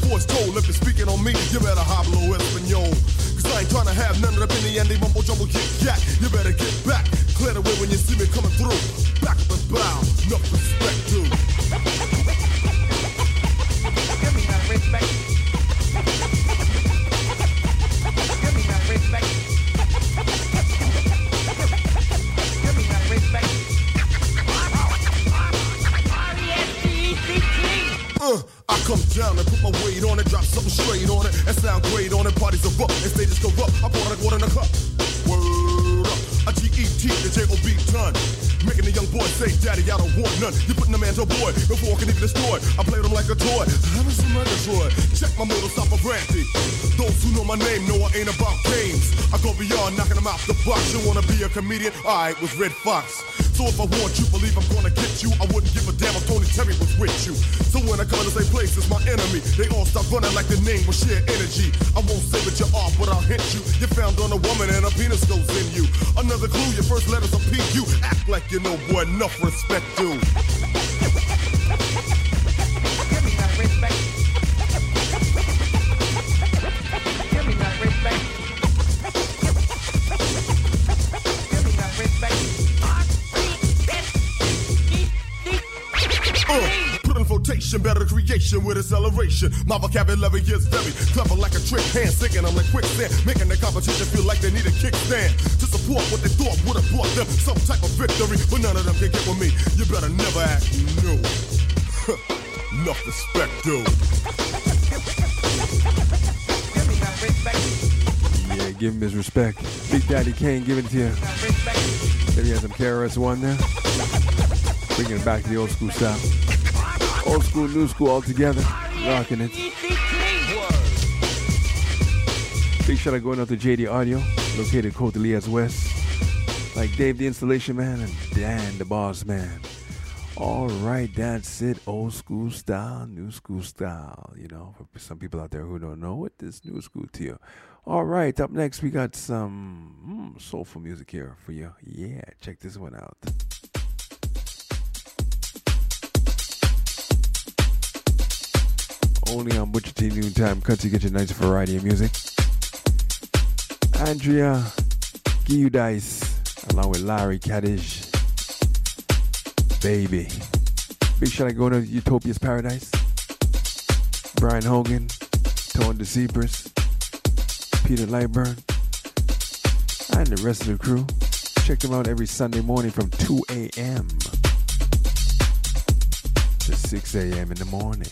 voice told, if you're speaking on me, you better hablo español. Cause I ain't trying to have none of the penny and they mumbo jumbo kick yak. You better get back, clear the way when you see me coming through. Back up and bow, enough respect, dude. Give me that respect. Give me that respect. Give me that respect. I come down and put my weight on it, drop something straight on it, and sound great on it. Parties erupt and stages corrupt. I brought a quarter in a cup. Word up. I G-E-T, the J-O-B ton. Making the young boy say, Daddy, I don't want none. You putting a man to a boy before I can even destroy. I played him like a toy. I was a Megatroid. Check my motor, stop a brandy. Those who know my name know I ain't about games. I go beyond knocking them out the box. You wanna be a comedian? Alright, with Red Fox. So if I want you, believe I'm gonna get you. I wouldn't give a damn if Tony Terry was with you. So when I come to the same place as my enemy, they all stop running like the name was sheer energy. I won't say that you're off, but I'll hint you. You're found on a woman and a penis goes in you. Another clue, your first letter's a P. You act like you know, boy, enough respect, dude. Give me that respect. Give me that respect. Give me that respect. Put in flotation, better creation with acceleration. My vocabulary is very clever like a trick hand. Sinking I'm like quicksand, making the competition feel like they need a kickstand. To support what they thought would have brought them some type of victory, but none of them can get with me. You better never act new. Enough respect, dude. Give me that respect. Yeah, give him his respect. Big Daddy Kane giving it to you. Maybe he has some KRS-One there. Bringing it back to the old school style. Old school, new school all together. Rocking it. Big shout out going out to JD Audio, located Côte Elias West. Like Dave the Installation Man and Dan the Boss Man. Alright, that's it. Old school style, new school style. You know, for some people out there who don't know what this new school to you. Alright, up next we got some soulful music here for you. Yeah, check this one out. Only on Butcher T Noontime Cuts, you get your nice variety of music. Andrea Giudice, along with Larry Kaddish. Baby. Big shout out going to Utopia's Paradise. Brian Hogan, Tone DeCipris, Peter Lightburn, and the rest of the crew. Check them out every Sunday morning from 2 a.m. to 6 a.m. in the morning.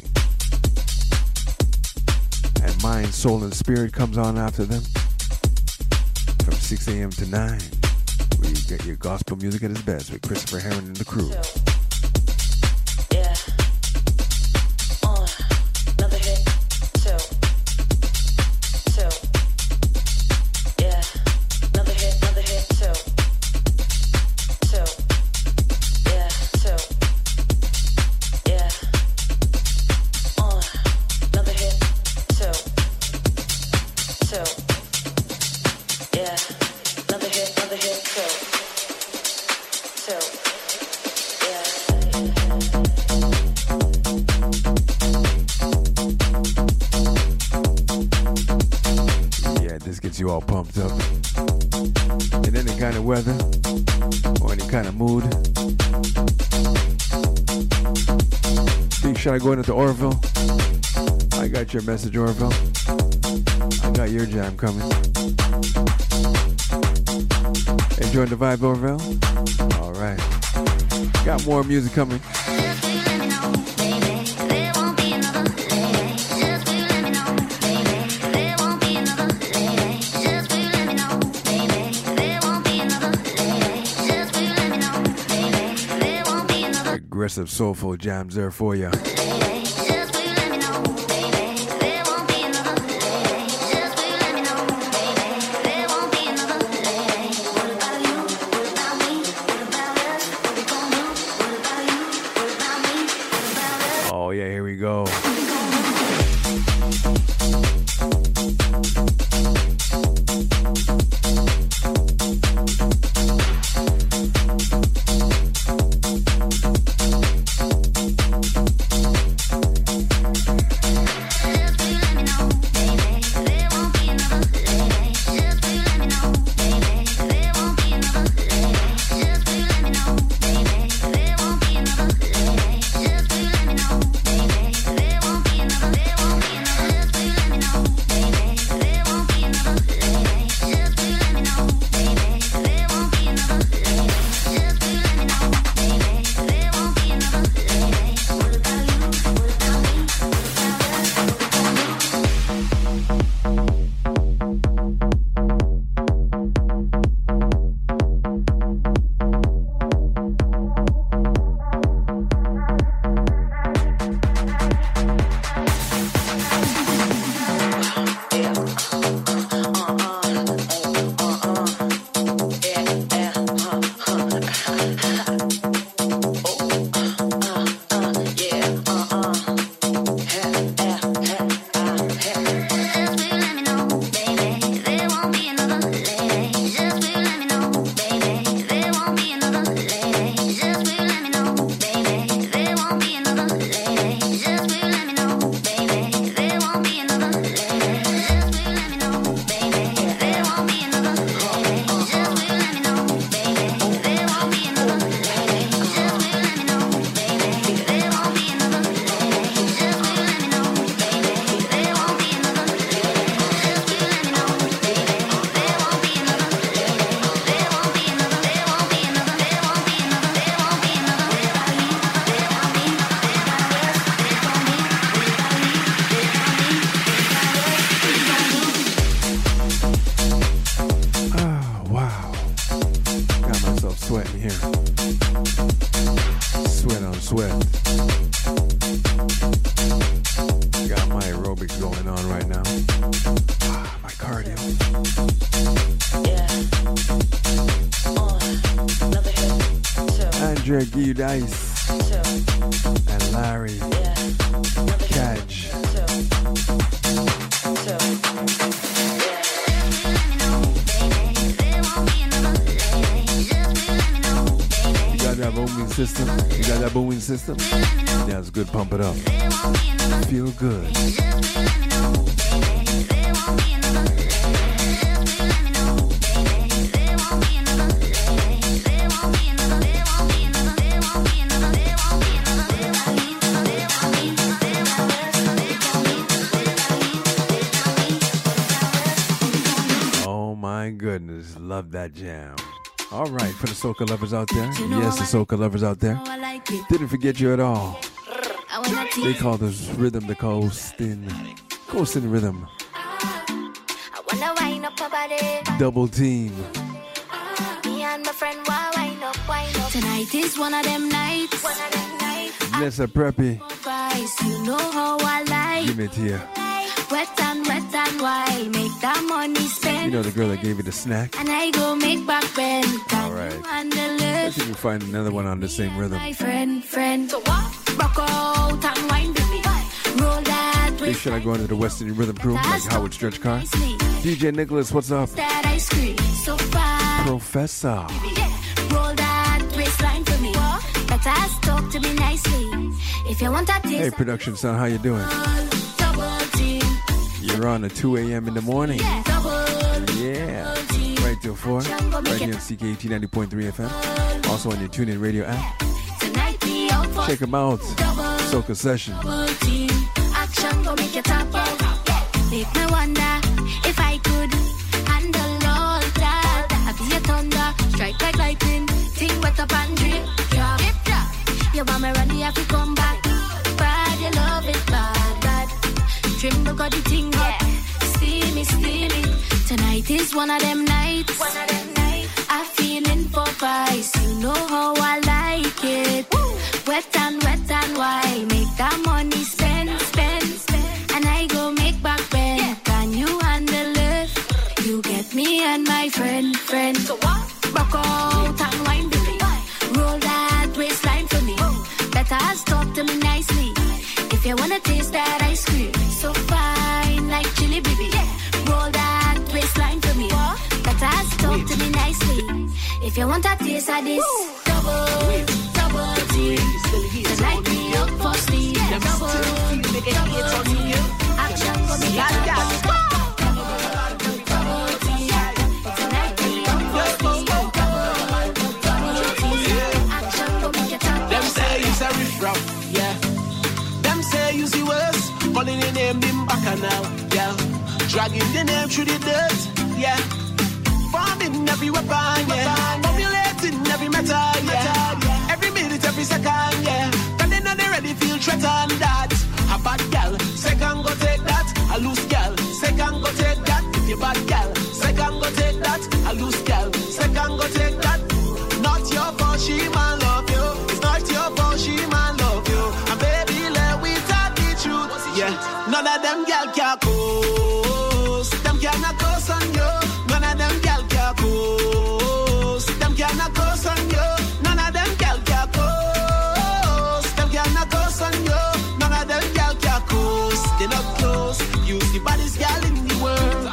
And Mind, Soul, and Spirit comes on after them from 6 a.m. to 9, where you get your gospel music at its best with Christopher Herron and the crew. You all pumped up in any kind of weather or any kind of mood. Big shout out going into Orville. I got your message, Orville. I got your jam coming. Enjoying the vibe, Orville? Alright. Got more music coming. Aggressive soulful jams there for you. Oh yeah, here we go. what's going on right now. My cardio. Andrea Giudice and Larry Cage. You got that booming system? You got that booming system? Yeah, it's good. Pump it up. Feel good. Oh my goodness, love that jam. All right, for the soca lovers out there. Yes, the soca lovers out there. Didn't forget you at all. They call this rhythm the coasting rhythm. Double team. Tonight is one of them nights. Nessa Preppy. You know how I like. Give it to you. Wet and wild. Make that money spend. You know the girl that gave you the snack? And I go make back bend. All right. Let's see if we can find another one on the same rhythm. My friend. So what? Rock out and wine, baby. Roll that way. Hey, should I go into the West Indian Rhythm crew like Howard Stretch Car? DJ Nicholas, what's up? That ice cream so far. Professor. Roll that waistline for me. Better talk to me nicely. If you want that taste. Hey, production son, how you doing? Double team. You're on at 2 a.m. in the morning. Yeah. Right till 4. Right here on CKT 90.3 FM. Also on your TuneIn Radio app. Check them out. Soca Session. Action go make it tap out. Make me wonder if I could handle all that. I be a thunder, strike like lightning. Thing wet up and drip, drop. You want me ready, have to come back. Bad, you love it, bad. Trim the body thing up. Steamy. Tonight is one of them nights. I feeling for price. You know how I like it. Wet and wild. Make that money spend. And I go make back bend. Can you handle it? You get me and my friend. So what? Rock out and wine, baby. Roll that waistline for me. Better talk to me nicely. If you wanna taste that ice cream, so fine like chili, baby. Roll that waistline for me. Better talk to me nicely. If you want a taste of this, double team. Tonight we up for speed. Double team. Action for me. Yeah. Them say you see worse, calling your name them back now, yeah. Dragging the name through the dirt, yeah. Farming every weapon, yeah. Formulating every metal, yeah. Every minute, every second, yeah. Can they not ready feel threatened that a bad gal, second go take that. A loose gal, second go take that. If you bad gal, second go take that. A loose gal, second go take that. Not your fault, she man love you. It's not your fault, she man love you. And baby, let we talk the truth. Yeah, none of them gal can coast. Them cannot coast on you. None of them gal can coast. Them cannot coast on you. None of them gal can coast. Them cannot coast on you. None of them gal can coast. They not close. You the baddest gal in the world.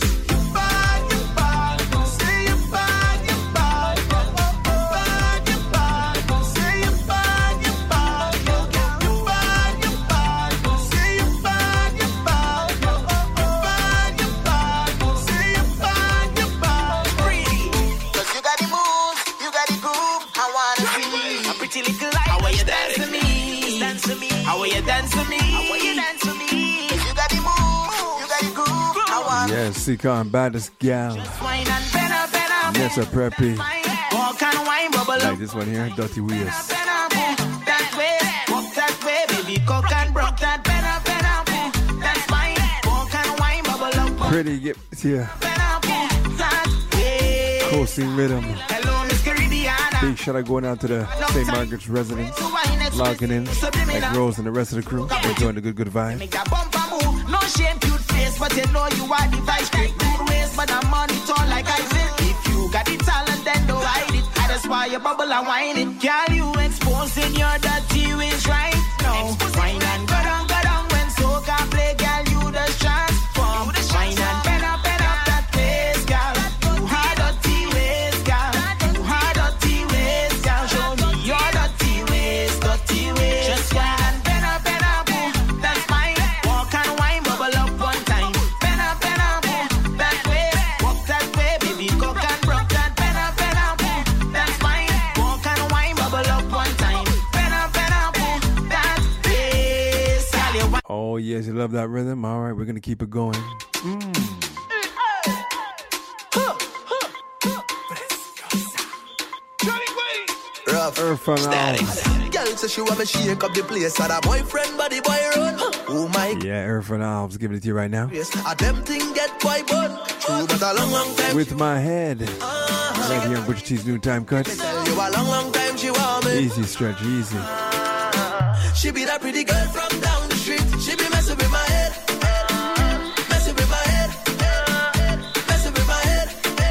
Yes, Seacon baddest gal. Nessa Preppy. Like this one here, Dirty Wheels. Pretty, get here. Coasting rhythm. Big shout out going out to the St. Margaret's residents. Logging in like Rose and the rest of the crew. Enjoying the good vibe. know you are the vice grip. Good ways, but I'm on it all like I said. If you got the talent, then don't hide it. That's why you bubble and whine it. Girl, you exposing your dirty ways right now. Wine and go down when soca play, girl, you the transform. Wine and bend up that place, girl. You had dirty ways, girl. You had dirty ways, girl. Show me your dirty ways. Just wine and bend up, ooh, that's fine. Walk and wine, bubble up one time. Bend up, ooh, that way. Walk that way, baby, cock and broke that. Bend up, ooh, that's fine. Walk and wine, bubble up one time. Bend up, ooh, that place. Girl, you want. Oh, yes, you love that rhythm? All right, we're going to keep it going. Rough. Earth and Alves. Girl says she want me shake up the place. And a boyfriend body boy run. Oh my Yeah, Earth and Alves. Giving it to you right now. yes. A them thing get boy bun. True, but a long time. With my head. Right here on Butcher T's Noontime Cuts. Tell you a long time she want me. Easy stretch, easy. She be that pretty girl from down the street. She be messing with my head. Messing with my head. Messing with my head.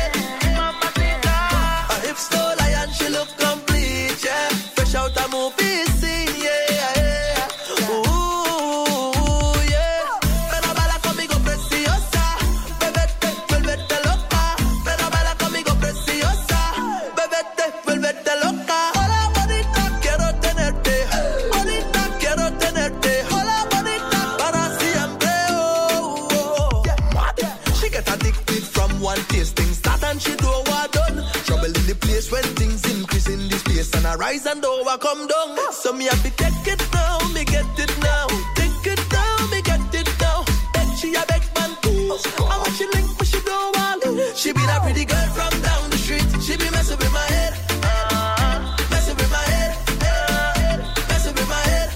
Her hips so lion, she look complete, yeah. Fresh out a movie scene, yeah. Ooh, yeah. Pero bala conmigo preciosa. Bebete, vuélvete loca. Pero bala conmigo preciosa. Bebete, vuélvete loca. Hola bonita, quiero tenerte. Bonita, quiero tenerte. Hola bonita, para siempre. Oh, oh. Yeah. She get addicted from one tasting start and she do what done. Trouble in the place when things increase in this place and I rise and over come down. So me have to take it now, me get it now. Take it now, me get it now. Then she a beg man too. I want she link, but she don't want. She be that pretty girl from down the street. She be messing with my head. Messing with my head. Messing with my head.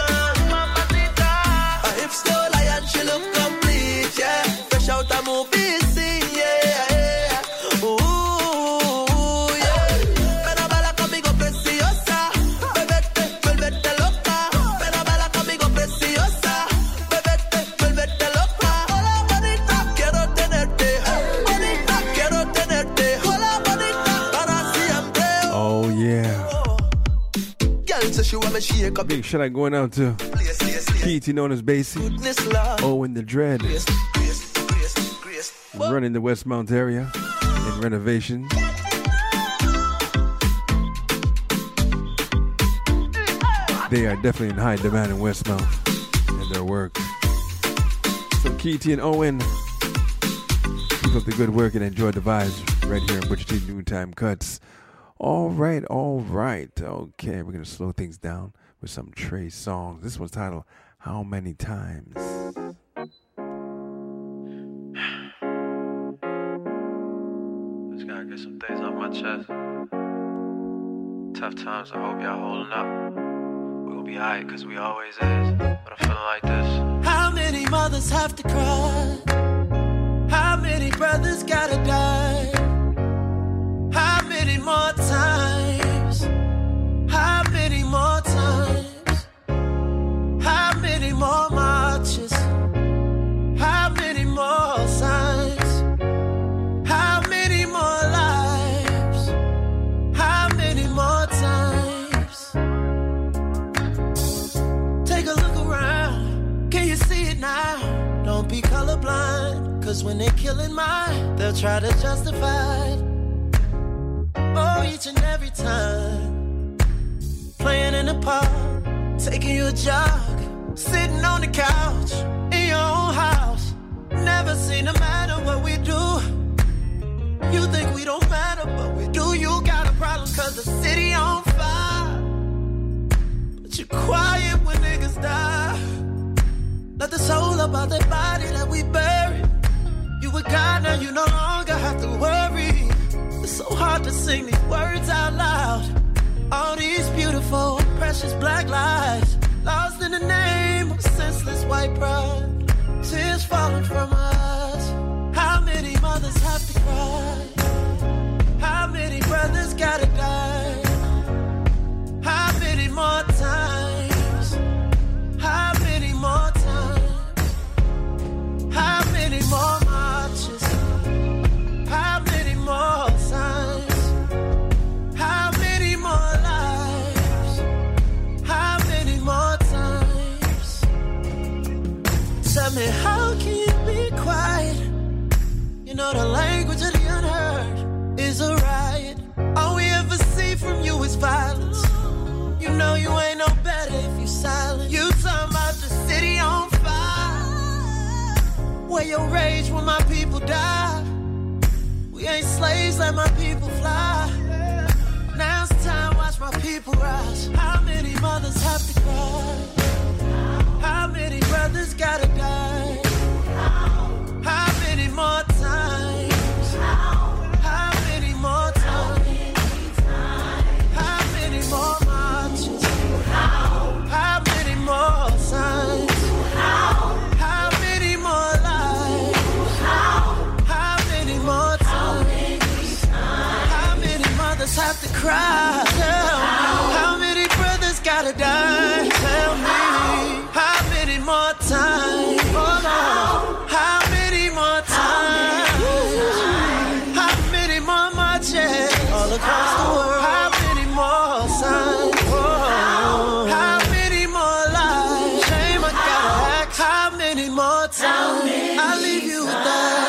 Her hips so lion, she look complete, yeah. Fresh out a movie scene, yeah. Ooh, yeah. Pero bala conmigo preciosa. Bebete, vuélvete loca. Pero bala conmigo preciosa. Bebete, vuélvete loca. Hola bonita, quiero tenerte. Bonita, quiero tenerte. Hola bonita, para siempre. Oh, yeah. Girl says she want me shake up. Big shout out going out to Yes. Keith, known as Basie. Goodness, love. Owen the Dread. Grace. Running the Westmount area in renovation. They are definitely in high demand in Westmount in their work. So Keith and Owen, keep up the good work and enjoy the vibes right here in Butcher T Noontime Cuts. All right. Okay, we're going to slow things down with some Trey songs. This one's titled How Many Times? Just gotta get some things off my chest. Tough times, I hope y'all holding up. We gon' be alright, cause we always is. But I'm feeling like this. How many mothers have to cry? How many brothers gotta die? How many more times? How many more times? How many more marches? How many more signs? How many more lives? How many more times? Take a look around. Can you see it now? Don't be colorblind, cause when they're killing mine, they'll try to justify it. Oh, each and every time. Playing in the park, taking you a jog, sitting on the couch, in your own house. Never seem to matter what we do. You think we don't matter, but we do. You got a problem cause the city on fire, but you're quiet when niggas die. Let the soul about that body that we buried. You with God now, you no longer have to worry. It's so hard to sing these words out loud. All these beautiful, precious black lives, lost in the name of senseless white pride. Tears falling from us. How many mothers have to cry? How many brothers gotta die? How many more times? How many more times? How many more Tell me, how can you be quiet? You know the language of the unheard is a riot. All we ever see from you is violence. You know you ain't no better if you silent. You talking about the city on fire, where your rage when my people die. We ain't slaves, let my people fly. Now it's time, watch my people rise. How many mothers have to cry? How many brothers gotta die? How many more times? How many more times? How many more marches? How many more signs? How many more lives? How many more times? How many mothers have to cry? Tell me, how many brothers gotta die? Tell me, how many more times? How many more times? How many more marches all across the world? How many more signs? How many more lives? Shame I gotta ask. How many more times? I'll leave you with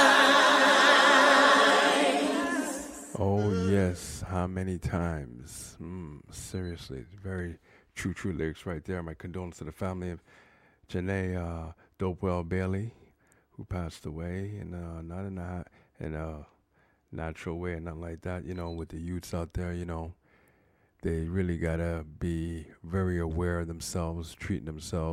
that. Oh, yes. How many times? Seriously. Very true lyrics right there. My condolences to the family of Janae Dopewell Bailey, who passed away, and not in a natural way and nothing like that. You know, with the youths out there, you know, they really gotta be very aware of themselves, treating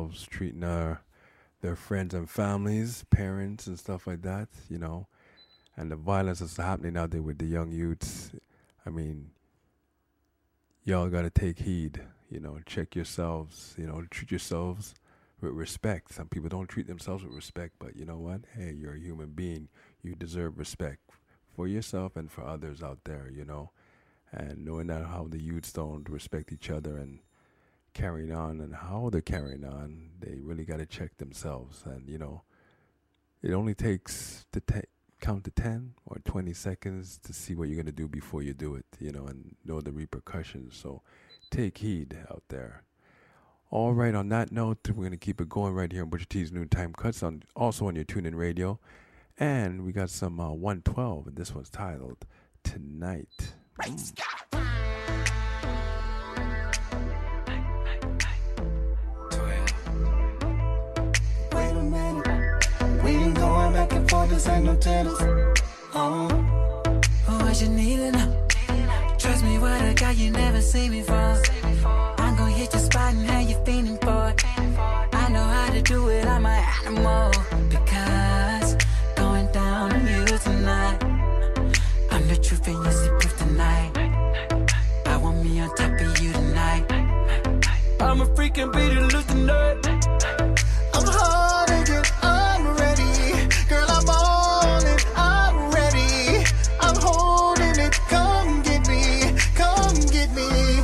their friends and families, parents and stuff like that, you know. And the violence that's happening out there with the young youths, I mean, y'all gotta take heed, you know, check yourselves, you know, treat yourselves with respect. Some people don't treat themselves with respect, but you know what? Hey, you're a human being. You deserve respect for yourself and for others out there, you know. And knowing that how the youths don't respect each other and carrying on and how they're carrying on, they really got to check themselves. And, you know, it only takes to count to 10 or 20 seconds to see what you're going to do before you do it, you know, and know the repercussions. So take heed out there. All right, on that note, we're going to keep it going right here on Butcher T's Noontime Cuts, also on your TuneIn Radio. And we got some 112, and this one's titled Tonight. Wait a minute, we ain't going back and forth, this ain't no tennis. What you need to know? Trust me, what a guy you never seen before. I'm gonna hit your spot and how you feeling for it. I know how to do it, I'm an animal. Because going down on you tonight, I'm the truth and you see proof tonight. I want me on top of you tonight. I'm a freak and beat it loose tonight. I'm hard again, I'm ready. Girl, I'm on it, I'm ready. I'm holding it, come get me, come get me.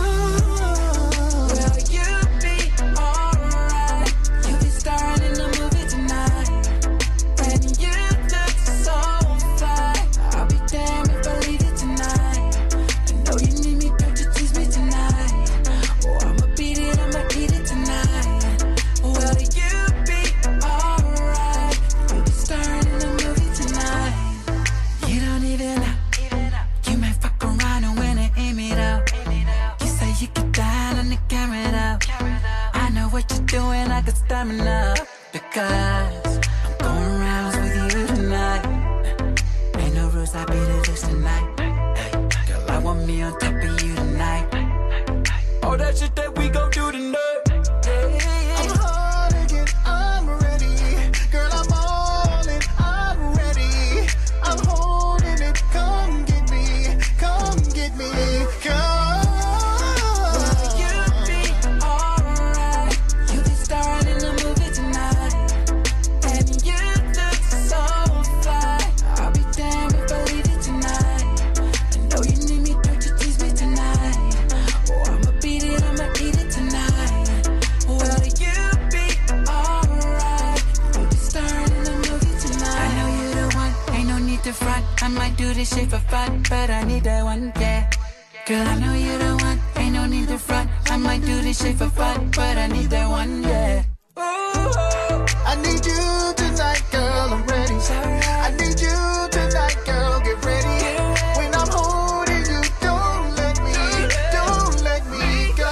Will you be alright? You be starring in the movie tonight. And you look so fly. I'll be damned if I leave it tonight. I know you need me, don't you tease me tonight. Oh, I'ma beat it, I'ma eat it tonight. Will you be alright? You be starring in the movie tonight. You don't even know. You might fuck around and when I aim it out. You say you get down on the camera now. I know what you're doing, I got stamina. Because I'm going rounds with you tonight. Ain't no rules, I beat it loose tonight. Hey, girl, I want me on top of you tonight. All that shit that we gon' do tonight. I'm hard again, I'm ready. Girl, I'm on it, I'm ready. I'm holding it, come get me, come get me, come. Will you be alright? You be starring in the movie tonight. And you look so fly. I'll be damned if I leave it tonight. I know you need me, don't you tease me tonight. Oh, I'ma beat it, I'ma eat it tonight. Will you be alright? You be starring in the movie tonight. I know you the one, ain't no need to front. I might do this shit for fun, but I need that one, yeah. Girl, I know you the one, ain't no need to front. I might do this shit for fun, but I need that one, yeah. Ooh. I I need you tonight, girl, I'm ready. I need you tonight, girl, get ready. When I'm holding you, don't let me go.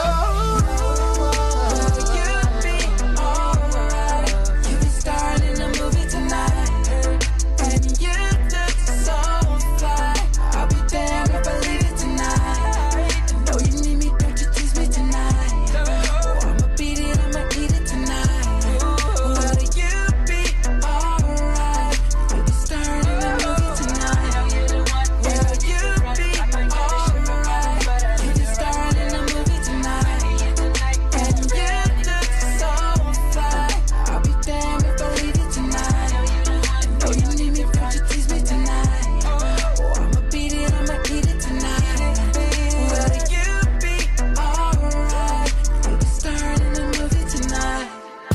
You'll be alright. You be starring in a movie tonight, and you look so fly. I'll be damned if I leave it tonight. I know you need me, don't you tease me tonight. Oh, I'ma beat it, I'ma eat it tonight. Will you be alright? You be starring in a movie tonight. Will you be alright? You be starring in a movie tonight, and you look so fly. I'll be damned if I leave it tonight. I know you need me, don't you tease me tonight. Oh, I'ma beat it, I'ma eat it tonight. Will you be alright? You be starring in a movie tonight.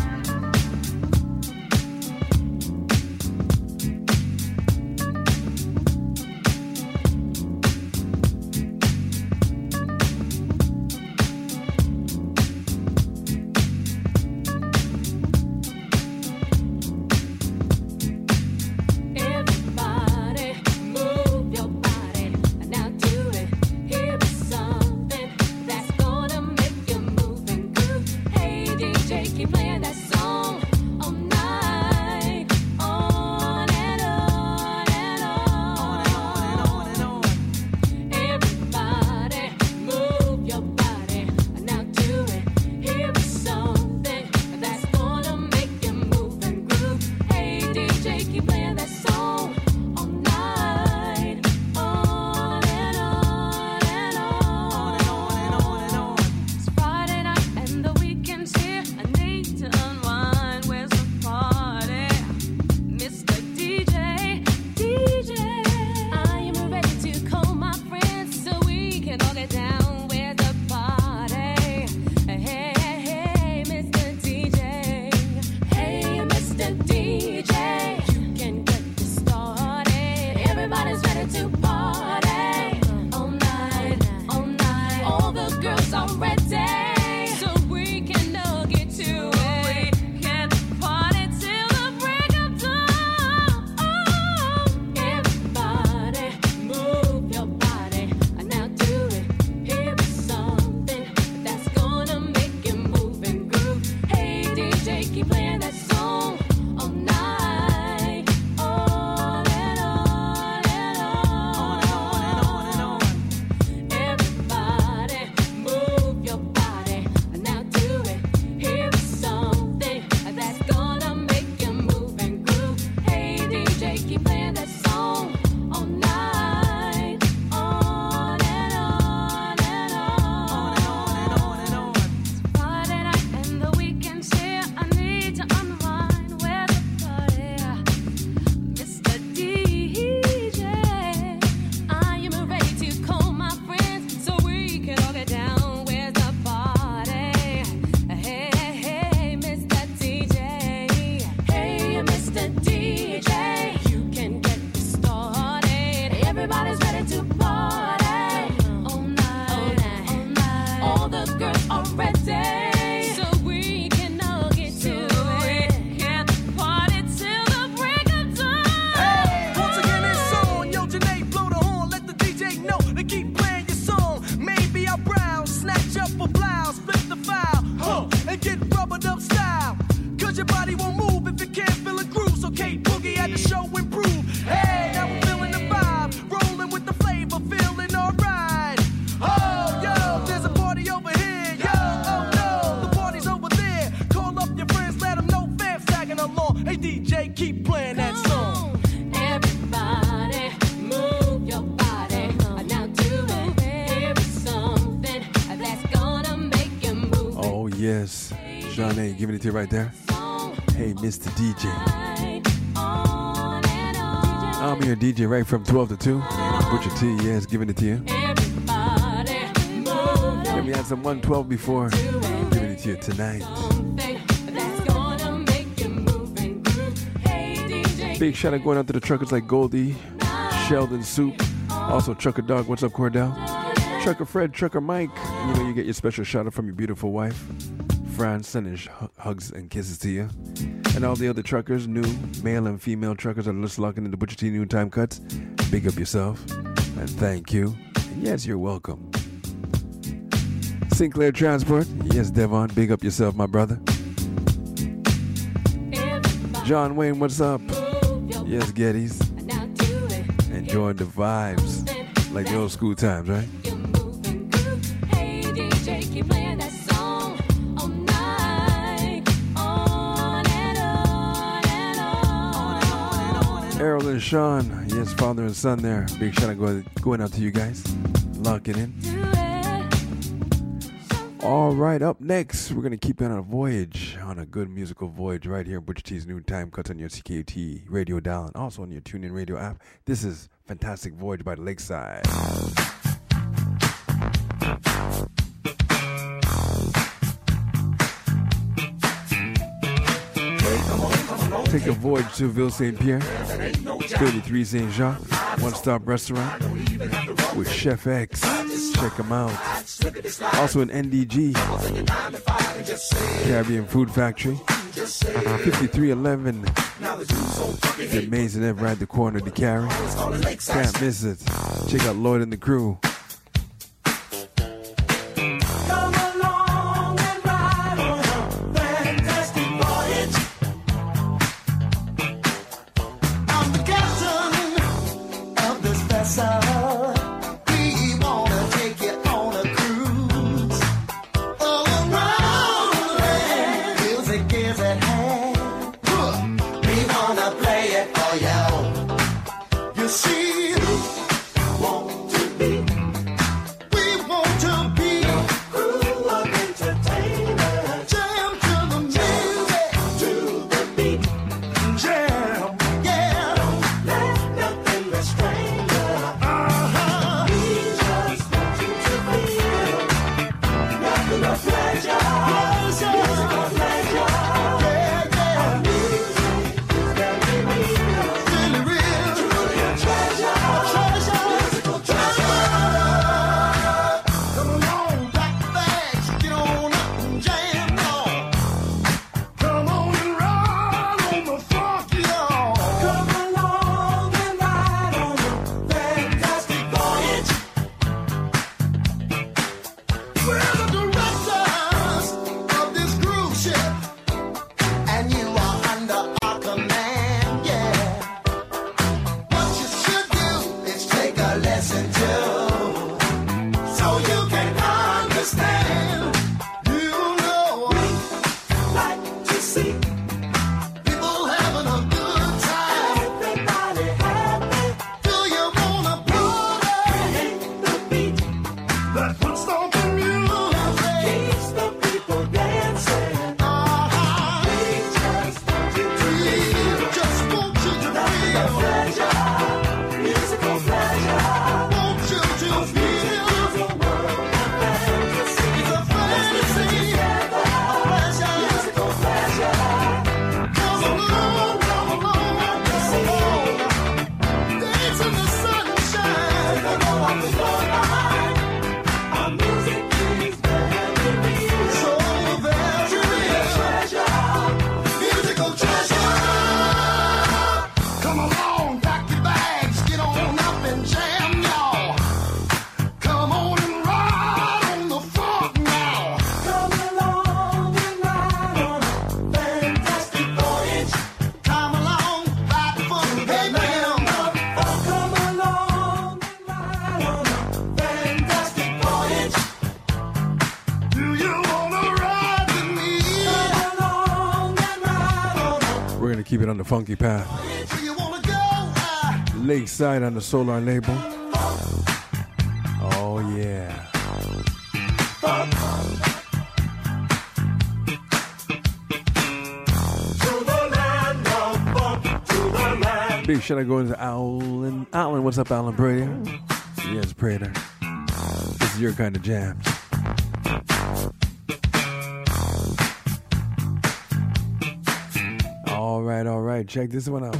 Everybody, move your body. Now do it. Here is something that's gonna make you move and groove. Hey DJ, keep playing that song all night, on and on and on and on. Everybody, move your body. Now do it. Here is something that's gonna make you move and groove. Hey DJ, keep playing that song all night, on and on and on and on. It's Friday night and the weekend's here. I need to unwind. Where's the party? Mr. DJ, I am ready to call my friends so we can all get down. Where's the party? Hey, Mr. DJ. Hey, Mr. DJ. You can get this started. Everybody's ready to party all night, all night. All the girls are ready, so we can all get to it. Can party till the break of dawn. Everybody, move your body. Now do it. Here is something that's gonna make you move and groove. Hey DJ, keep playing that song all night, on and on and on. Everybody, move your body. Now do it. Here is something that's gonna make you move and groove. Hey DJ, keep playing that song all night, on and on and on. It's Friday night and the weekend's here. I need to unwind. Where's the party? Mr. DJ, I am ready to call my friends so we can all get down. Where's the party? Hey, Mr. DJ. Hey, Mr. DJ. You can get this started. Everybody's ready to party all night, all night. All the girls are ready, so we can all get to it. Can party till the break of dawn. Once again, it's on. Yo, Janae, blow the horn. Let the DJ know to keep playing your song. Maybe I'll browse, snatch up a blouse, flip the file, and get rubbered up style. Cause your body won't move if you can't feel a groove. So Kate Boogie had the show improve. Hey, now we're feeling the vibe, rolling with the flavor, feeling alright. Oh, yo, there's a party over here. Yo, oh no, the party's over there. Call up your friends, let them know fam's tagging along. Hey DJ, keep playing that song. Everybody, move your body. Now do it. Here is something that's gonna make you move. Oh yes, Jeanne, giving it to you right there. Hey, Mr. DJ. On and on. I'm your DJ right from 12 to 2. Butcher T, yes, giving it to you. Everybody, move Let your me add some 112 before. Giving it to you tonight. something that's gonna make you move and groove. Hey DJ, Big shout out going out to the truckers like Goldie, Sheldon Soup, also Trucker Dog. What's up, Cordell? Trucker Fred, Trucker Mike. You know you get your special shout out from your beautiful wife. Fran, sending hugs and kisses to you. And all the other truckers, new male and female truckers that are just locking into Butcher T Noontime Cuts, big up yourself and thank you. And yes, you're welcome. Sinclair Transport, yes, Devon, big up yourself, my brother. John Wayne, what's up? Yes, Geddes. Enjoying the vibes like the old school times, right? Hey DJ, keep playing that song all night, on and on and on. Errol and Sean, yes, father and son there. Big shout out going out to you guys. Lock it in. All right, up next, we're going to keep on a voyage, on a good musical voyage right here in Butcher T's Noontime Cuts on your CKT radio dial and also on your TuneIn radio app. This is Fantastic Voyage by the Lakeside. Take a voyage to Ville St. Pierre, 33 St. Jacques, one-stop restaurant with Chef X. Check him out. Also in NDG, Caribbean Food Factory, 5311 The Amazing Ever at the corner of the Carry. Can't miss it. Check out Lloyd and the crew. Come along and ride on a fantastic voyage. I'm the captain of this vessel. We wanna take you on a cruise all around the land. Music is at hand. We wanna play it for you. You see, want to be. We want to be a crew of entertainers. Jam to the music, to the beat. Jam, yeah. Don't let nothing restrain you. We just want you to feel nothing but pleasure. Musical pleasure. Yeah, yeah. Our music is very real. Really real. Truly a treasure. Musical treasure. Come along, pack the bags, get on up and jam, y'all. Come on and ride on the funk, y'all. Come along and ride on the fantastic voyage. We're the directors of this cruise ship, and you are under our command, yeah. What you should do is take a lesson too, so you can understand. You know, we like to see people having a good time. Everybody happy. Do you wanna party? The beat that puts on the music keeps the people dancing. We just want you to feel. Just want you to feel pleasure, musical pleasure. Want you to feel the world of fantasy. It's a fantasy, a pleasure, musical pleasure. Come along, come along, come along. Dance in the sunshine. Take a go off the floor line. Our music is very real. So very real. Treasure, musical treasure. Come along, pack your bags, get on up and jam, y'all. Come on and ride on the funk now. Come along and ride on a fantastic voyage. Come along, ride the funk, hey man. Come along and ride on a fantastic voyage. Do you wanna ride with me? Come along and ride on a We're going to keep it on the funky path. voyage. Do you wanna go? Lakeside on the Solar label. Oh, yeah. To the land of funk, to the land. Big shout out going to Alan. Alan, what's up, Alan Prater? Yes, Prater. This is your kind of jams. All right. Check this one out.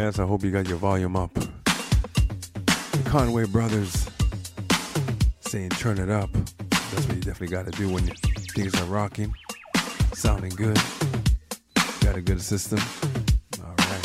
Yes, I hope you got your volume up. The Conway Brothers saying turn it up. That's what you definitely got to do when things are rocking, sounding good. Got a good system. All right.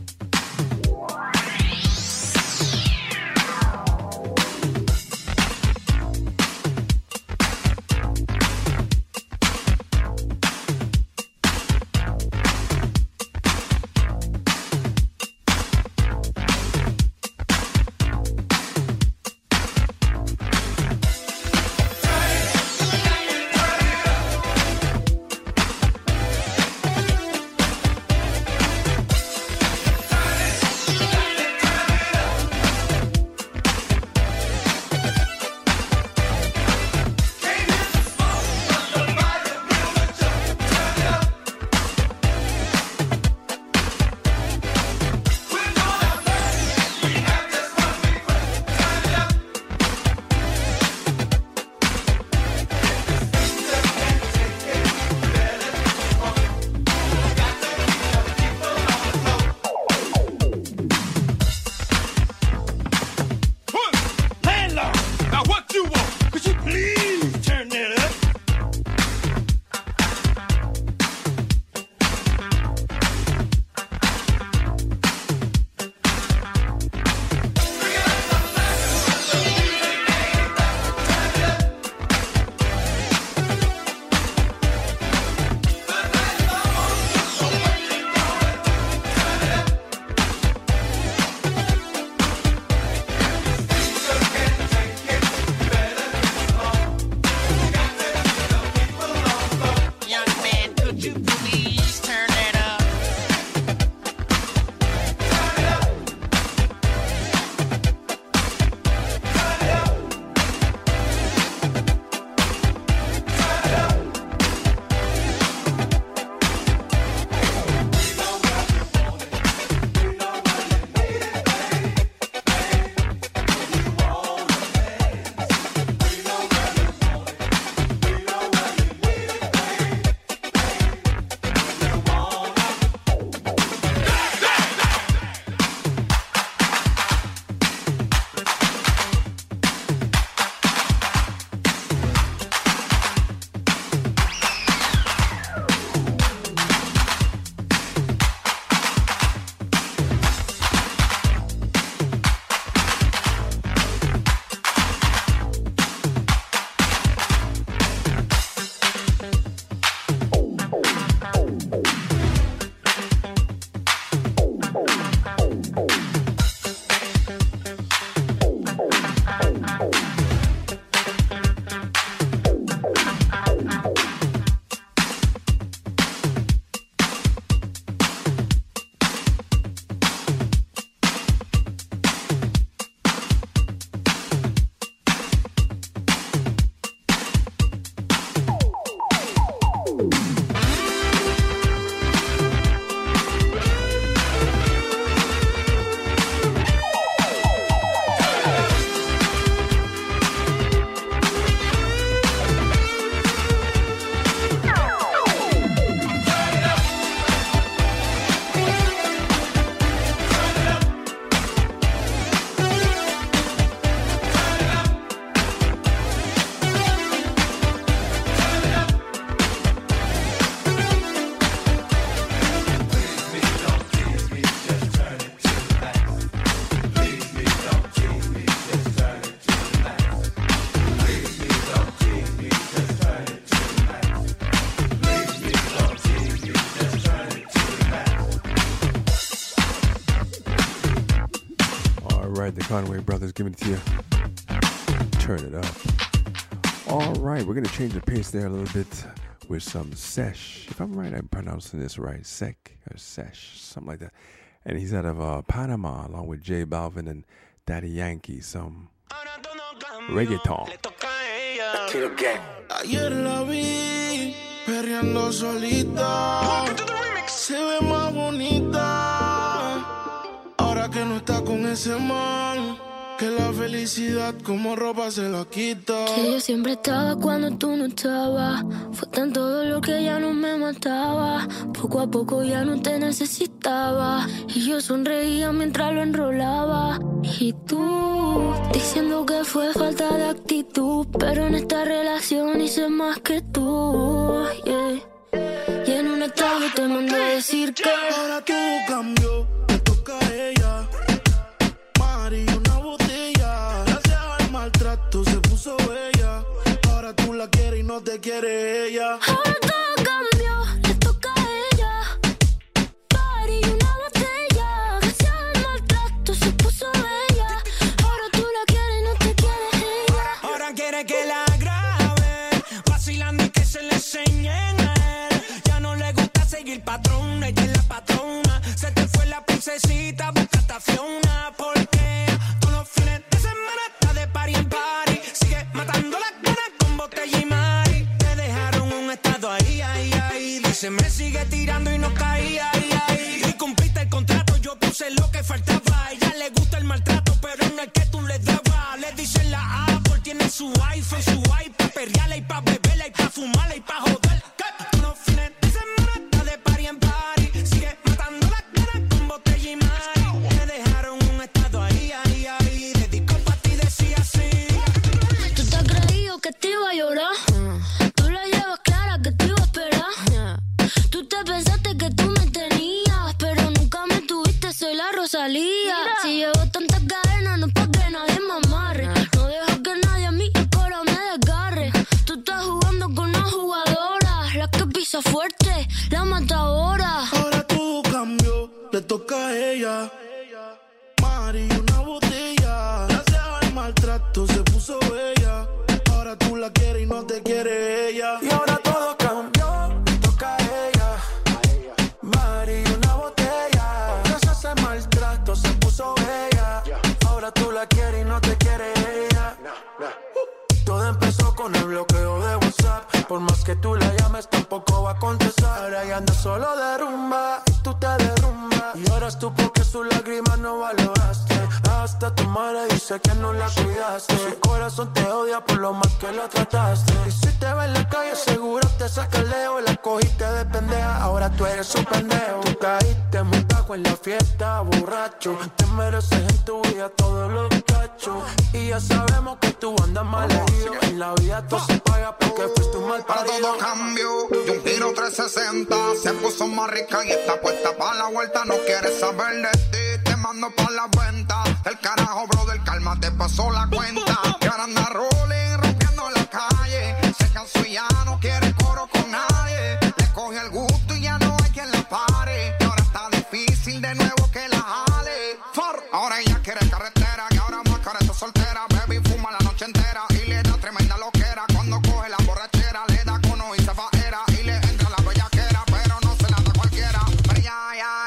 Conway Brothers giving it to you. Turn it up. All right, we're going to change the pace there a little bit with some Sesh. If I'm right, I'm pronouncing this right. Sek or Sesh, something like that. And he's out of Panama along with J Balvin and Daddy Yankee. Some reggaeton. Ayer la vi perreando solita. Se ve más bonita ahora que no está con ese man. Que la felicidad como ropa se la quita. Que yo siempre estaba cuando tú no estabas. Fue tanto dolor que ya no me mataba. Poco a poco ya no te necesitaba. Y yo sonreía mientras lo enrolaba. Y tú, diciendo que fue falta de actitud. Pero en esta relación hice más que tú, yeah. Y en un estado te mandé a decir que ahora todo cambió, le toca a ella. Mari, una botella. Gracias al maltrato se puso bella. Ahora tú la quieres y no te quiere ella. ahora todo cambió, le toca a ella. Mari, una botella. Gracias al maltrato se puso bella. Ahora tú la quieres y no te quiere ella. Ahora quiere que la grabe, vacilando y que se le enseñen a él. Ya no le gusta seguir patrón, ella es la patrona. Se te fue la princesita, buscaste a Fiona. Porque todos los fines de semana está de party en party. Sigue matando las ganas con botella y mari. Te dejaron un estado ahí, ahí, ahí. Dice me sigue tirando y no caía, ahí, ahí. Y cumpliste el contrato, yo puse lo que faltaba. A ella le gusta el maltrato, pero no es que tú le dabas. Le dicen la Apple, tiene su iPhone, su iPad, perreala y pa' beberla y pa' fumarla y pa' joder. Todos los fines de semana está de party en party. Sigue matando las ganas con botella y mari. Te dejaron un estado ahí, ahí, ahí. Dedicó pa' ti, decía así. Tú te has creído que te iba a llorar. Tú la llevas clara que te iba a esperar. Tú te pensaste que tú me tenías, pero nunca me tuviste, soy la Rosalía. Si llevo tantas cadenas, no es pa' que nadie me amarre. No dejo que nadie a mí el coro me desgarre. Tú estás jugando con una jugadora, la que pisa fuerte, la matadora. Ahora todo cambió, le toca a ella. Mari, una botella. Gracias al maltrato se puso bella. Ahora tú la quieres y no te quiere ella. Y ahora todo cambió, le toca a ella. Mari, una botella. Gracias al maltrato se puso bella. Ahora tú la quieres y no te quiere ella. Todo empezó con el bloqueo de WhatsApp. Por más que tú la llames tampoco va a contestar. Ahora ya anda solo de rumba y tú te derrumbas. Y lloras tú porque sus lágrimas no valoraste. Hasta tu madre dice que no la cuidaste. Su corazón te odia por lo mal que la trataste. Y si te ve en la calle seguro te saca el leo. La cogiste de pendeja, ahora tú eres un pendejo. Tú caíste muy bajo en la fiesta, borracho. Te mereces en tu vida todos los cachos. Y ya sabemos que tú andas mal herido. En la vida todo se paga porque fuiste un mal Para parido. todo cambio, de un giro 360. Se puso más rica y está puesta para la vuelta. No quiere saber de ti, te mando pa' la venta. El carajo, brother, calma, te pasó la cuenta. Que ahora anda rolling, rompiendo la calle. Se cansó y ya no quiere coro con nadie. Le coge el gusto y ya no hay quien la pare. Que ahora está difícil de nuevo que la jale. Ahora ella quiere carretera, que ahora más cara está soltera. Baby fuma la noche entera y le da tremenda loquera. Cuando coge la borrachera, le da cono y se va era. Y le entra la bellaquera, pero no se la da cualquiera. Pero ya.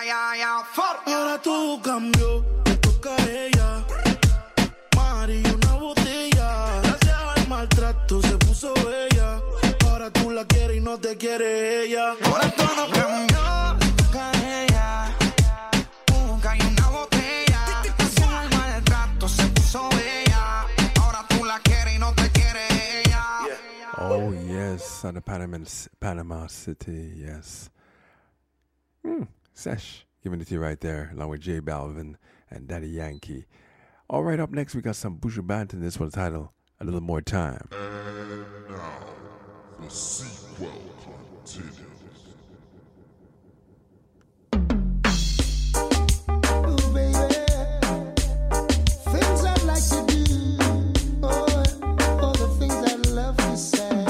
Ahora todo cambió, le toca a ella. Mari, una botella. Gracias al maltrato se puso bella. Ahora tú la quieres y no te quiere ella. Ahora todo cambió, le toca a ella. Nunca hay una botella. Gracias al maltrato se puso bella. Ahora tú la quieres y no te quiere ella. Oh, yes, on the Panama City, yes. Sesh, giving it to you right there, along with J Balvin and Daddy Yankee. All right, up next, we got some Buju Banton. This one's titled A Little More Time. And now, the sequel continues. Ooh, baby, things I'd like to do, all the things I'd love to say,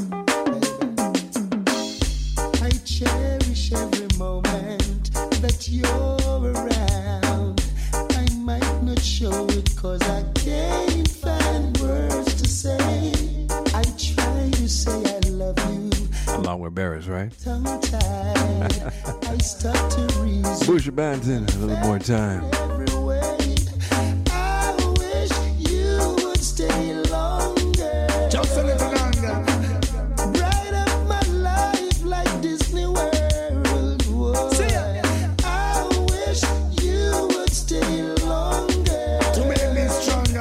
baby. I cherish every moment that you're around. I might not show it 'cause I can't find words to say. I try to say I love you. Along with Barris, right? Tongue-tied, I start to reason. Buju Banton, A Little More Time. Every way. I wish you would stay longer. Just a little longer. Bright up my life like Disney World would. See ya. I wish you would stay longer. To make me stronger.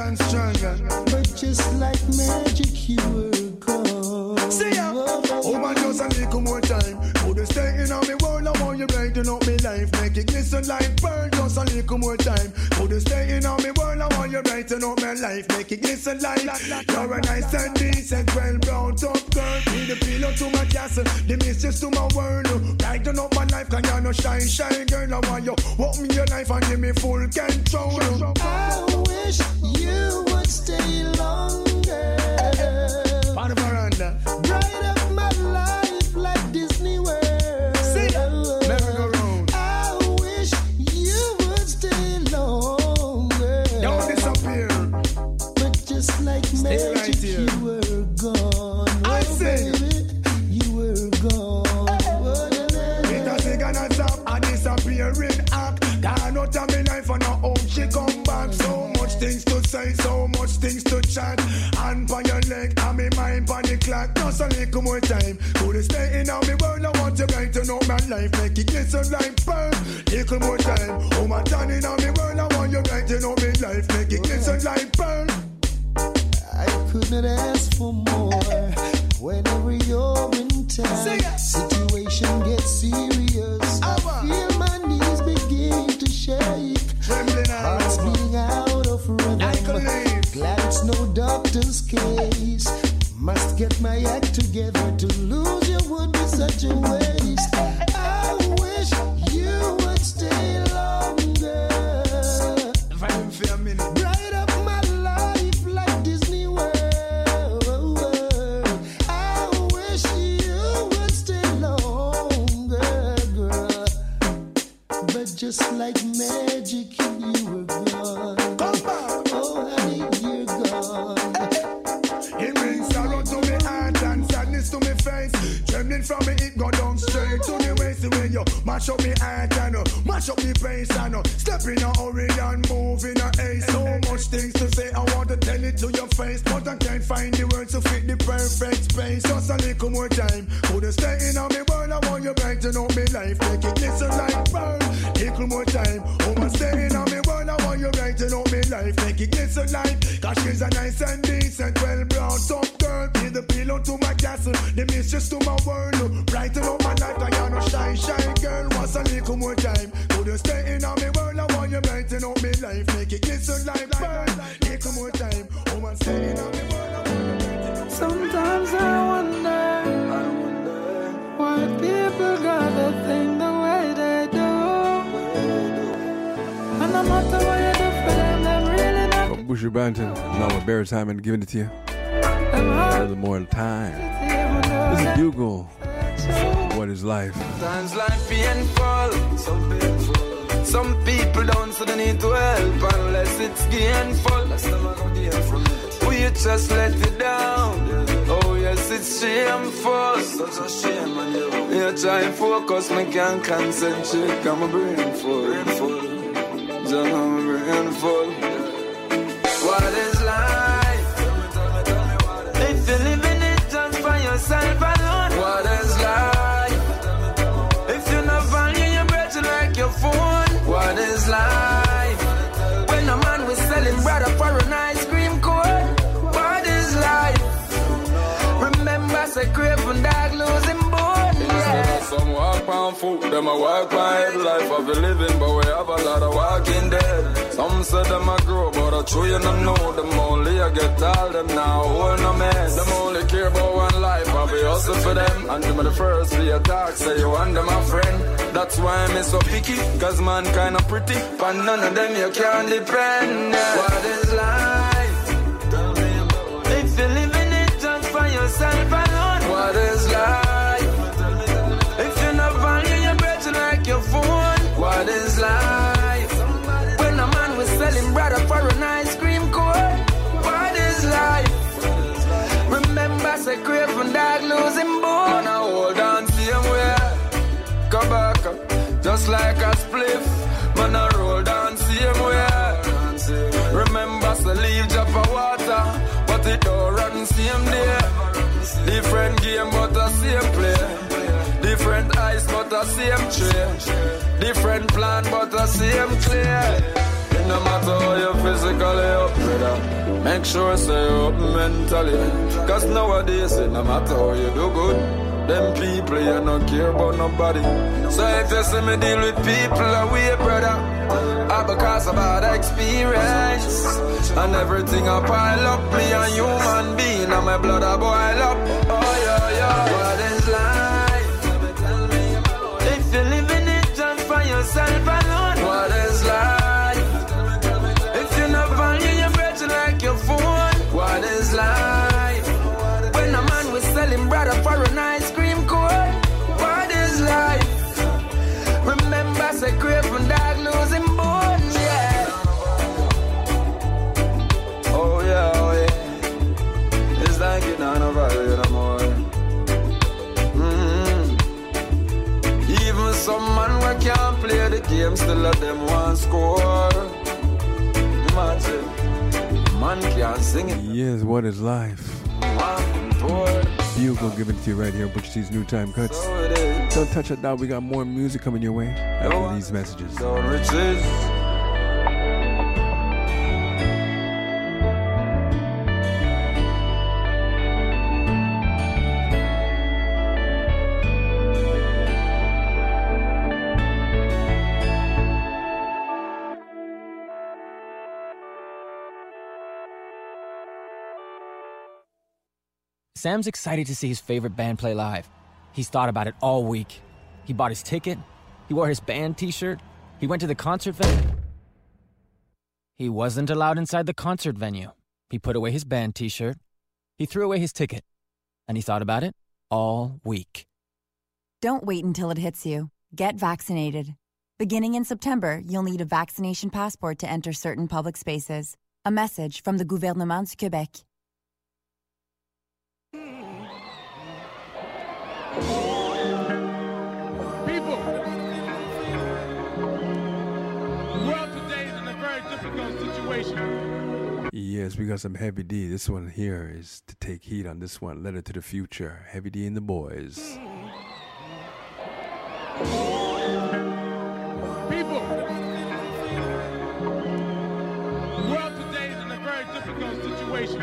it glisten like pearl. Just a little more time. Couldn't stay in on me world. I want you brighten up my life. Make it glisten like you're a nice and decent, well brought up girl. Be the pillow to my castle, the mistress to my world. Brighten up my life, cause you're no shy, shy girl. I want you walk me your life and give me full control. I wish you would stay longer. On the veranda. Bright up my life like Disney World. See ya. Merry-go-round. I wish you would stay longer. Don't disappear. But just like stay magic, right here. you were gone. I Oh, say. baby, you were gone. It a say gonna stop a disappearing act. Gone out of me life and now home she come back. So much things to say, so much things to chat. Hand on your leg and me mind on the clock. Just a little more time. Couldn't stay in on me world. I want you right to know my life. Make it glisten like pearl. Little more time. Oh my turn in on me world. I want you right to know me life. Make it glisten like pearl. I could not ask for more. Whenever you're in town, situation gets serious. I feel my knees begin to shake. Heart's being out of rhythm. Glad it's no doctor's case. Must get my act together. To lose you would be such a waste. I wish you would stay longer. Bright up my life like Disney World. I wish you would stay longer, girl. But just like magic, you were gone. Oh, honey, you're gone. It brings sorrow to me heart and sadness to me face. Trembling from me, it go down straight to the waist. The way you mash up me heart and mash up the pace and step in a hurry and move in a haste. So much things to say, I want to tell it to your face, but I can't find the words to fit the perfect space. Just a little more time. Couldn't stay in on me world. I want you bright to know me life. Make it glisten like pearl. Little more time. Oh, my stay in on me world. I want you bright to know me life. Make it glisten like. Cause she's a nice and decent, well brought up girl. Be the pillow to my castle, the mistress to my world. Brighten up my life, cause you're no shy, shy girl. What's a little more time? Couldn't stay in on me world. I want you brighten up me life. Make it glisten like pearl. Little more time. Oh, man, stay in on me world. I want you brighten up. Sometimes I wonder why people gotta think the way they do. And no matter what you do for them really not. From Bushy Banton, now with Barry Simon giving it to you. A little more time. This is Bugle. What is life? Times life painful. Some people don't so they need to help unless it's gainful. We just let it down. Oh yes, it's shameful. Such a shame on you. Yeah, try and focus, me can't concentrate. I'm a brain full. Just I'm a brain full. What is life? If you're living it just for yourself alone. What is life? If you not value your breath like your phone. What is life? When a man was selling brother for an ice cream cone. What is life? Remember, say crave and dog losing bone. Yeah. Some walk on foot, them a walk on head. Life of a living, but we have a lot of walking dead. Some say them a grow, but I true you don't know. Them only I get all them now, hold no mess. Them only care about one life, I'll be hustle for them. And them are the first to attack, say you want them a friend. That's why I'm so picky, cause man kinda pretty. But none of them you can't depend. What is life? If you're living it just for yourself alone. What is life? If you not value your breath like your phone. What is life? When a man was selling brother for an ice cream cone. What is life? Remember, say crave and dog losing bone. And I hold on same way. Come back, just like a spliff. Man, I roll down same way. Remember, say leave drop of water, but it don't run same day. Different game, but the same play. Different ice, but the same tray. Different plan, but the same clear. No matter how you physically up, brother, make sure say you up mentally. Cause nowadays, no matter how you do good, Them people, you don't care about nobody. So if you see me deal with people away, brother, because of bad experience and everything I pile up, me a human being and my blood a boil up. Oh yeah, yeah. What is life? If you're living it just for yourself alone. What is life? If you not value your breath like your phone. What is life? When a man was selling brother for an ice cream cone. What is life? Remember, say crave dog losing bones, yeah. Oh yeah, oh yeah. It's like you don't know value no more. Even some man who can't play the game, still let them one score. Imagine, man can't sing it. Yes, what is life? Bugle giving it to you right here on Butcher T's New Time Cuts. Don't touch it now. We got more music coming your way after these messages. Sam's excited to see his favorite band play live. He's thought about it all week. He bought his ticket. He wore his band t-shirt. He went to the concert venue. He wasn't allowed inside the concert venue. He put away his band t-shirt. He threw away his ticket. And he thought about it all week. Don't wait until it hits you. Get vaccinated. Beginning in September, you'll need a vaccination passport to enter certain public spaces. A message from the Gouvernement du Québec. People, the world today is in a very difficult situation. Yes, we got some Heavy D. This one here is to take heat on this one. Letter to the Future. Heavy D and the Boys. People, the world today is in a very difficult situation.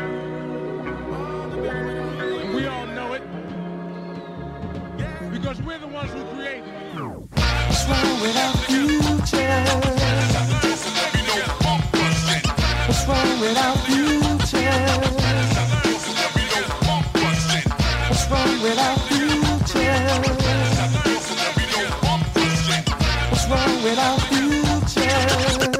And we all know it. Because we're the ones who created it. What's wrong with our future? What's wrong with our future? What's wrong with our future? What's wrong with our future?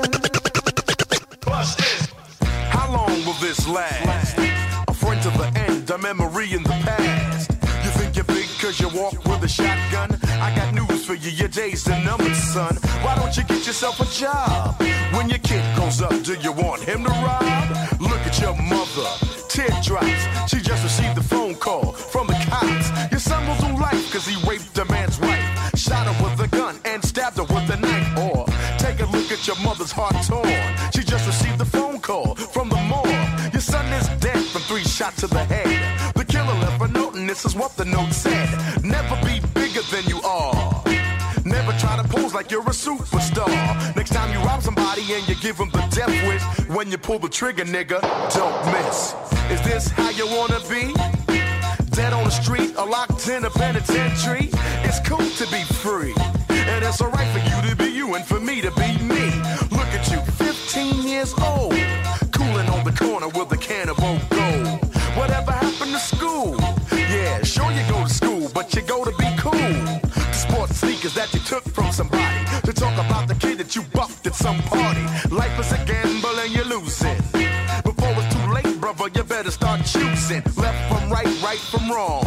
How long will this last? A friend to the end, a memory in the past. You think you're big cause you walk with a shotgun? I got news for you, your days are numbered, son. Why don't you get yourself a job? When your kid grows up, do you want him to rob? Look at your mother, teardrops. She just received a phone call from the cops. Your son will do life cause he raped a man's wife. Shot her with a gun and stabbed her with a knife. Or take a look at your mother's heart torn. She just received a phone call from the morgue. Your son is dead from 3 shots to the head. The killer left a note and this is what the note said. Never be bigger than you are. Never try to pose like you're a superstar. Next time you rob somebody and you give them the death wish, when you pull the trigger, nigga, don't miss. Is this how you wanna be? Dead on the street or locked in a penitentiary? It's cool to be free. And it's alright for you to be you and for me to be me. Look at you, 15 years old. Cooling on the corner with a can of old gold. Whatever happened to school? Yeah, sure you go to school, but you go to be cool. The sports sneakers that you took from somebody. To talk about the kid that you buffed at some party. Life is a gamble and you're losing. Before it's too late, brother, you better start choosing. Left from right, right from wrong.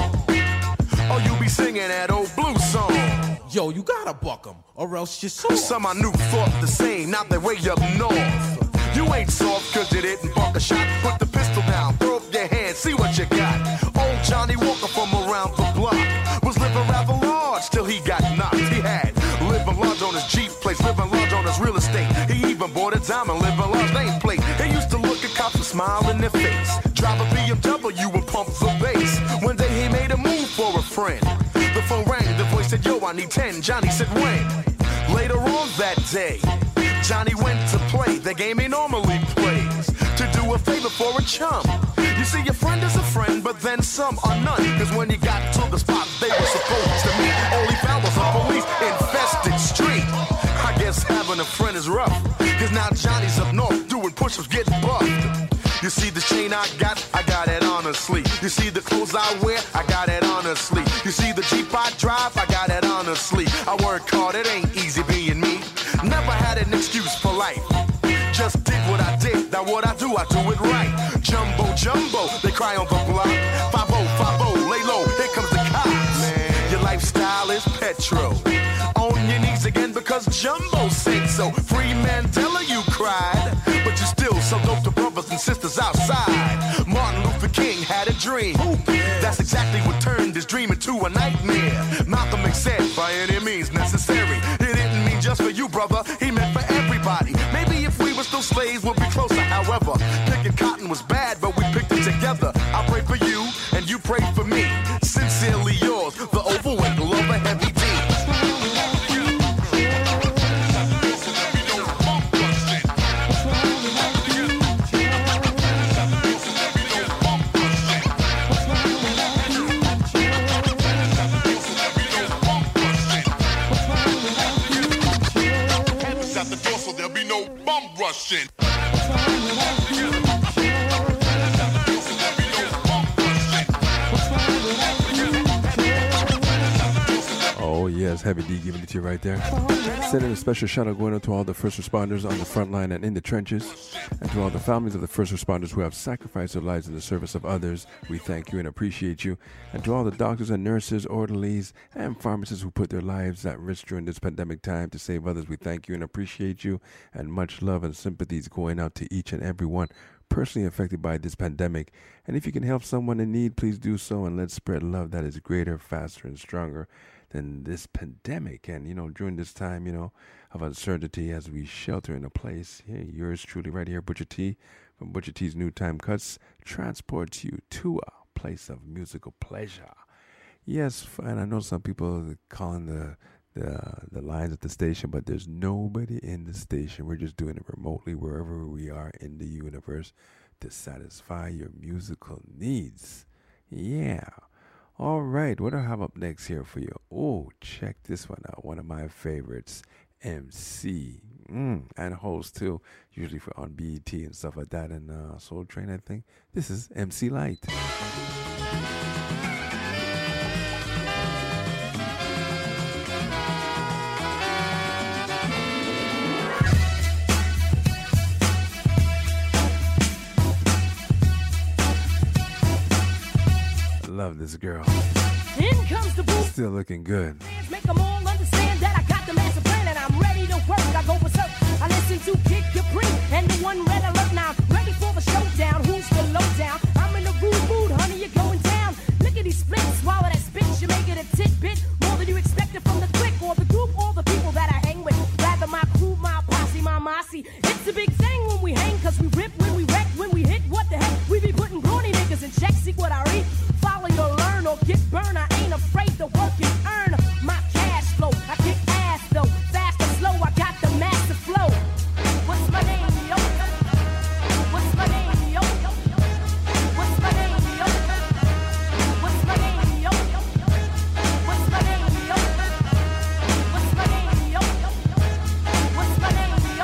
Or you be singing that old blues song. Yo, you gotta buck 'em, or else you're soft. Some I knew thought the same, now they way up north. You ain't soft cause you didn't buck a shot. Put the pistol down, throw up your hands, see what you got. Old Johnny Walker from around the block was living rather large till he got knocked. He had living large on his Jeep place, living large on his real estate. He even bought a diamond, living large nameplate. He used to look at cops and smile in their face. Drive a BMW and pump the bass. One day he made a move for a friend. The phone rang, the voice said, yo, I need 10. Johnny said, when? Later on that day, Johnny went to play the game he normally plays. To do a favor for a chum. You See, a friend is a friend, but then some are none. Cause when you got to the spot they were supposed to meet, only found was a police infested street. I guess having a friend is rough, cause now Johnny's up north doing push-ups, getting buffed. You see the chain I got it honestly. You see the clothes I wear, I got it honestly. You see the Jeep I drive, I got it honestly. I work hard, it ain't easy being me. Never had an excuse for life. Just did what I did, now what I do it right. Jumbo, jumbo, they cry on the block. 5-0, lay low, here comes the cops. Man. Your lifestyle is petrol. On your knees again because Jumbo said so. Free Mandela, you cried, but you still so dope to brothers and sisters outside. Martin Luther King had a dream. That's exactly what turned his dream into a nightmare. Malcolm X said, by any means necessary. It didn't mean just for you, brother, he meant for everybody. Maybe if we were still slaves, we'd be closer. However, picking cotton was bad, but we picked it together. I pray for you, and you pray for me. Sincerely yours, the overweight lover, Heavy D. Rushing. Oh yes, Heavy D giving it to you right there. Sending a special shout out going out to all the first responders on the front line and in the trenches, and to all the families of the first responders who have sacrificed their lives in the service of others. We thank you and appreciate you. And to all the doctors and nurses, orderlies, and pharmacists who put their lives at risk during this pandemic time to save others, we thank you and appreciate you. And much love and sympathies going out to each and every one personally affected by this pandemic. And if you can help someone in need, please do so, and let's spread love that is greater, faster, and stronger than this pandemic. And, during this time, of uncertainty as we shelter in a place, yours truly right here, Butcher T, from Butcher T's New Time Cuts, transports you to a place of musical pleasure. Yes, and I know some people are calling the lines at the station, but there's nobody in the station. We're just doing it remotely wherever we are in the universe to satisfy your musical needs. Yeah. All right, what do I have up next here for you? Oh, check this one out. One of my favorites, MC, and host too, usually for on BET and stuff like that, and Soul Train, I think. This is MC Light. Love this girl. In comes the booth. Still looking good. Make them all understand that I got the master plan and I'm ready to work. I go berserk. I listen to Kid Capri and the one red alert now. Ready for the showdown. Who's the lowdown? I'm in a rude mood, honey. You're going down. Look at these splits. Swallow that spit. You make it a tidbit. More than you expected from the clique or the group or the people that I hang with. Rather my crew, my posse, my mossy. It's a big thing when we hang, cause we rip when we wreck, when we hit. What the heck? We be putting brawny niggas in check. See what I read. Follow your learn or get burned. I ain't afraid to work and earn my cash flow. I kick ass though, fast and slow. I got the master flow. What's my name, yo? What's my name, yo? What's my name, yo? What's my name, yo? What's my name, yo? What's my name, yo? What's my name, yo?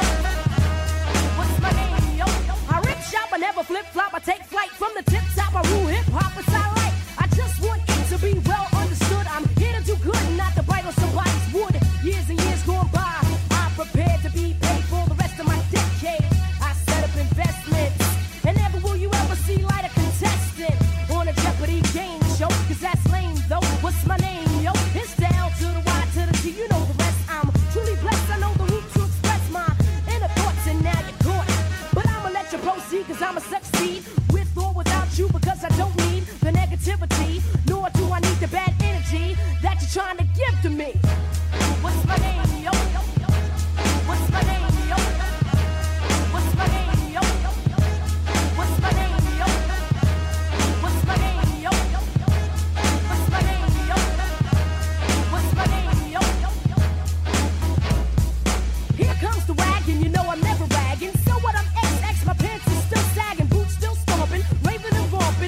What's my name, yo? I rip shop, I never flip flop. I take flight from the tip top. I rule hip hop. It's I like. I just want it to be well understood. I'm here to do good, not to bite on somebody's wood. Years and years gone by, I'm prepared to be paid for the rest of my decade. I set up investments, and never will you ever see light a contestant on a Jeopardy game show, cause that's lame though. What's my name, yo? It's down to the Y to the T, you know the rest. I'm truly blessed, I know the route to express my inner thoughts, and now you're caught. But I'ma let you proceed, cause I'ma succeed with or without you, because I don't need the negativity, nor do I need the bad energy that you're trying to give to me. What's my name, yo? What's my name, yo? What's my name, yo? What's my name, yo? What's my name, yo? What's my name, yo? What's my name, yo? Here comes the wagon, you know I'm never ragging. So what, I'm XX, my pants are still sagging, boots still stomping, raving and romping.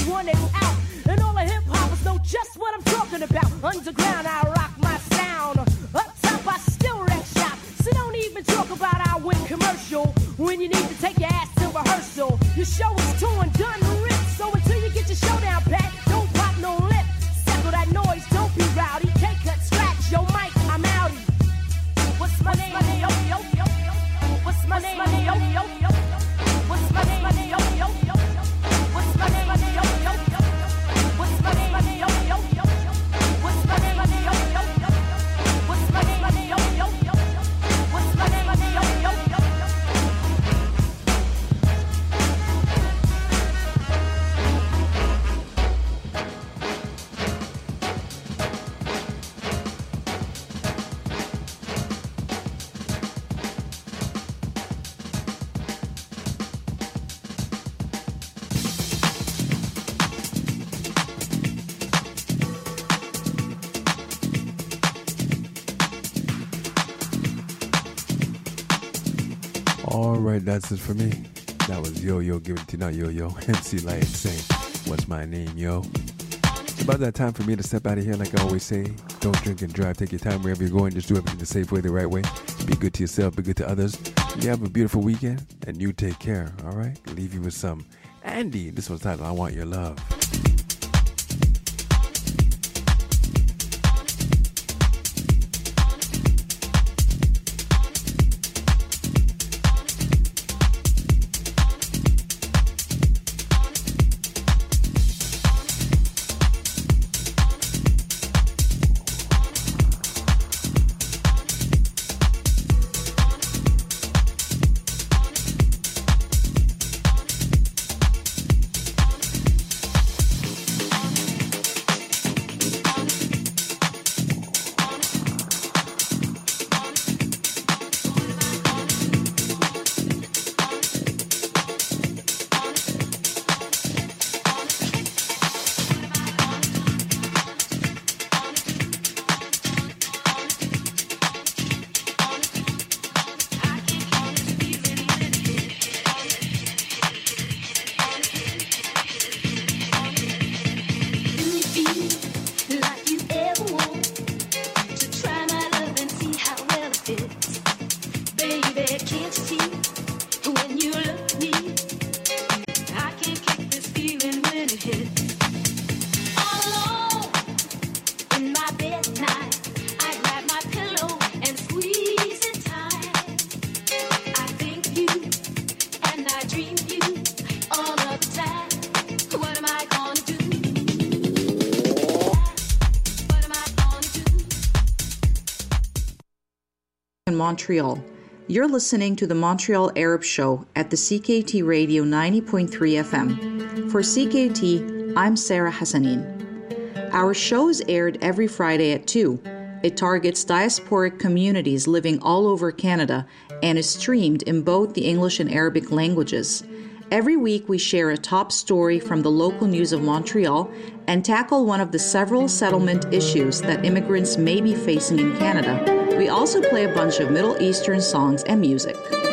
one that's out. And all the hip hoppers know just what I'm talking about. Underground, I rock my sound. Up top, I still wreck shop. So don't even talk about our win commercial when you need to take your ass to rehearsal. Your show is torn, done, ripped. So until you get your showdown pat, don't pop no lip. Settle that noise, don't be rowdy. K-cut, scratch your mic, I'm outie. What's my name? Yo, yo, yo, yo. What's my name? Yo, yo, yo. What's my name? Yo, yo, yo. What's my name? Yo, yo, yo. What's my name? Yo, yo, yo. What's my name? Yo, yo, yo. What's my name? Yo, yo, yo. What's my name? Yo, yo, yo. All right, that's it for me. That was Yo-Yo giving to not Yo-Yo. MC Light saying, what's my name, yo? It's about that time for me to step out of here. Like I always say, don't drink and drive. Take your time wherever you're going. Just do everything the safe way, the right way. Be good to yourself. Be good to others. You have a beautiful weekend, and you take care, all right? Leave you with some Andy. This one's titled, I Want Your Love. Montreal. You're listening to the Montreal Arab Show at the CKT Radio 90.3 FM. For CKT, I'm Sarah Hassanin. Our show is aired every Friday at 2. It targets diasporic communities living all over Canada and is streamed in both the English and Arabic languages. Every week we share a top story from the local news of Montreal and tackle one of the several settlement issues that immigrants may be facing in Canada. We also play a bunch of Middle Eastern songs and music.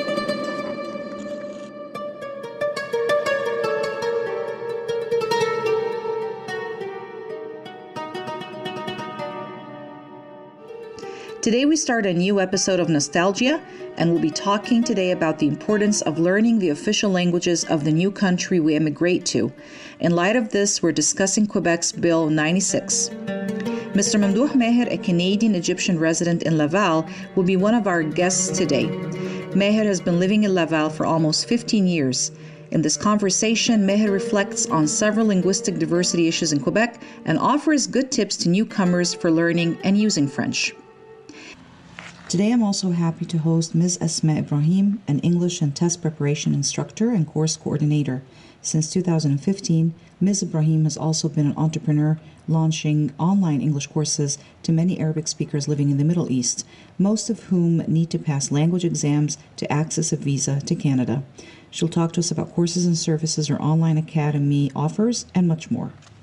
Today we start a new episode of Nostalgia, and we'll be talking today about the importance of learning the official languages of the new country we immigrate to. In light of this, we're discussing Quebec's Bill 96. Mr. Mamdouh Meher, a Canadian-Egyptian resident in Laval, will be one of our guests today. Meher has been living in Laval for almost 15 years. In this conversation, Meher reflects on several linguistic diversity issues in Quebec and offers good tips to newcomers for learning and using French. Today I'm also happy to host Ms. Asma Ibrahim, an English and test preparation instructor and course coordinator. Since 2015, Ms. Ibrahim has also been an entrepreneur, launching online English courses to many Arabic speakers living in the Middle East, most of whom need to pass language exams to access a visa to Canada. She'll talk to us about courses and services her online academy offers and much more.